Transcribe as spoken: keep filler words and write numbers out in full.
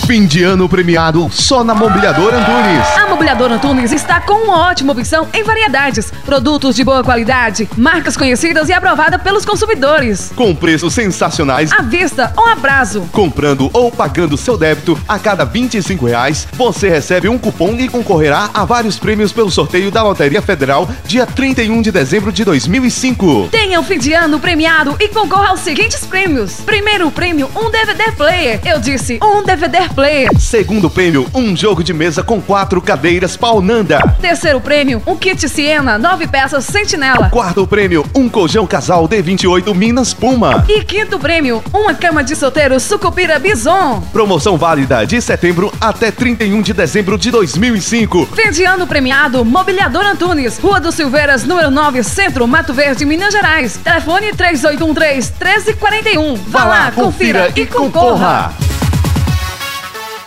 Fim de ano premiado só na Mobiliadora Antunes. A Mobiliadora Antunes está com uma ótima opção em variedades, produtos de boa qualidade, marcas conhecidas e aprovadas pelos consumidores. Com preços sensacionais, à vista ou a prazo. Comprando ou pagando seu débito, a cada vinte e cinco reais, você recebe um cupom e concorrerá a vários prêmios pelo sorteio da Loteria Federal, dia trinta e um de dezembro de dois mil e cinco. Tenha um fim de ano premiado e concorra aos seguintes prêmios. Primeiro prêmio, um D V D player. Eu disse, um D V D player. Segundo prêmio, um jogo de mesa com quatro cadeiras Paunanda. Terceiro prêmio, um kit Siena, nove peças Sentinela. Quarto prêmio, um colchão casal D vinte e oito Minas Puma. E quinto prêmio, uma cama de solteiro Sucupira Bison. Promoção válida de setembro até trinta e um de dezembro de dois mil e cinco. Fim de ano premiado, Mobiliadora Antunes, Rua dos Silveiras, número nove, Centro, Mato Verde, Minas Gerais. Telefone três oito um três, um três quatro um. Vá lá, confira e concorra.